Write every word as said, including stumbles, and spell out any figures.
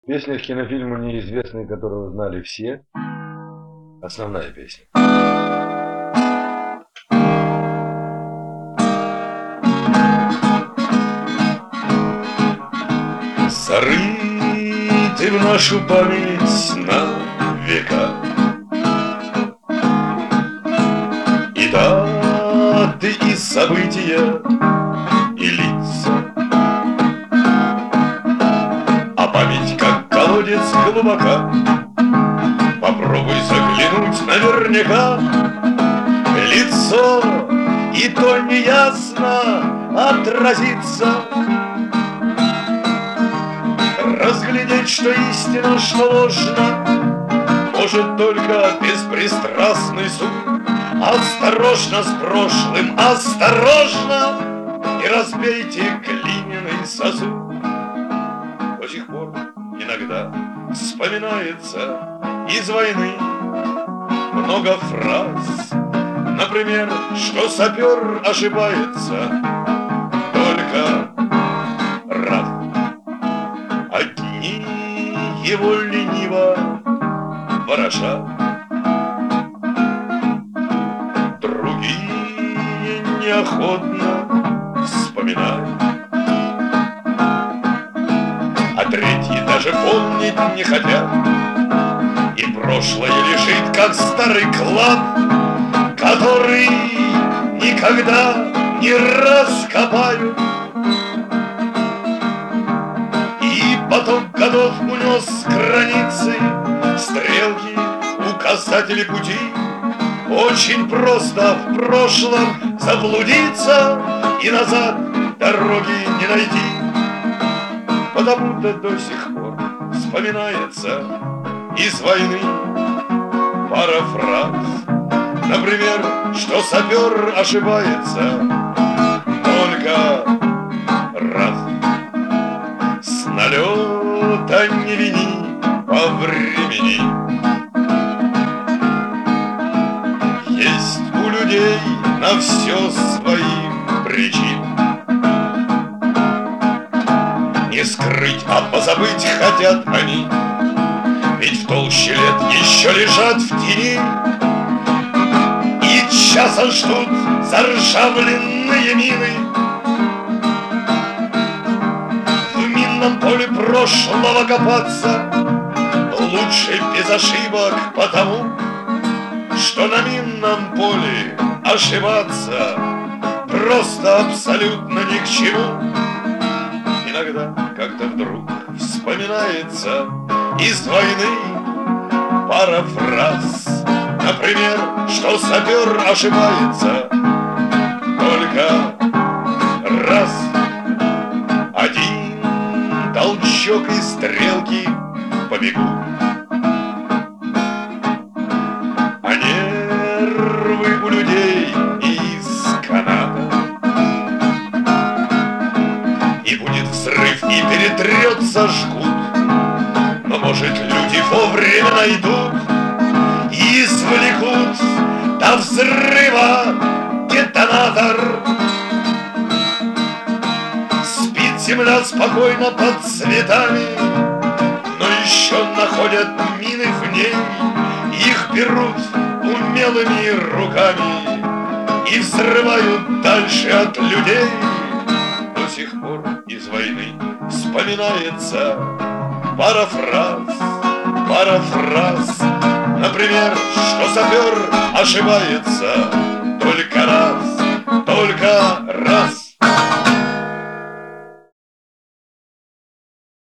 Песня к кинофильму «Неизвестный», которого знали все. Основная песня. Зарыты в нашу память на века и даты, и события, и лица. А память, как колодец, глубока. Попробуй заглянуть наверняка. Лицо и то неясно отразится. Разглядеть, что истина, что ложно, может только беспристрастный суд. Осторожно с прошлым, осторожно, и разбейте глиняный сосуд. До сих пор иногда вспоминается из войны много фраз. Например, что сапер ошибается только раз. Одни его лениво ворошат, другие неохотно вспоминают, а третьи даже помнить не хотят. И прошлое лежит, как старый клад, который никогда не раскопают. И поток годов унес с границы стрелки, указатели пути. Очень просто в прошлом заблудиться и назад дороги не найти. Потому-то до сих пор вспоминается из войны пара фраз. Например, что сапер ошибается только раз. С налета не вини по времени. Есть у людей на все свои причины. Не скрыть, а позабыть хотят они, ведь в толще лет еще лежат в тени. И часа ждут заржавленные мины. В минном поле прошлого копаться лучше без ошибок, потому что на минном поле ошибаться просто абсолютно ни к чему. Иногда как-то вдруг вспоминается из войны пара фраз. Например, что сапер ошибается только раз. Один толчок и стрелки побегут, а нервы у людей из каната. И будет взрыв, и перетрется жгут. Но, может, люди вовремя найдут и извлекут до взрыва детонатор. Спит земля спокойно под цветами, но еще находят мины в ней. Их берут умелыми руками и взрывают дальше от людей. До сих пор из войны вспоминается пара фраз, пара фраз. Например, что сапер ошибается